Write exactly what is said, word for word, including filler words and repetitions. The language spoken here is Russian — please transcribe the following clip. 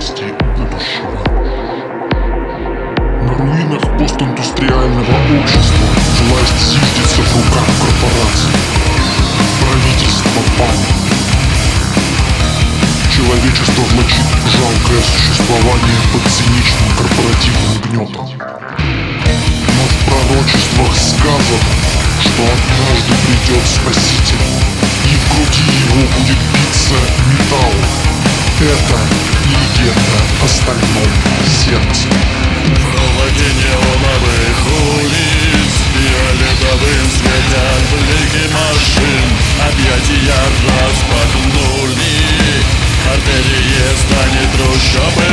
справедливости будущего. На руинах постиндустриального общества власть зиждется в руках корпораций. Правительство паники. Человечество влачит жалкое существование под циничным корпоративным гнетом. Но в пророчествах сказано, что однажды придет Спаситель, и в груди его будет биться металл. Это легенда о стальном сердце. Проводи неоновых улиц, фиолетовым светят блики машин. Объятия распахнули, артерии станет трущобы.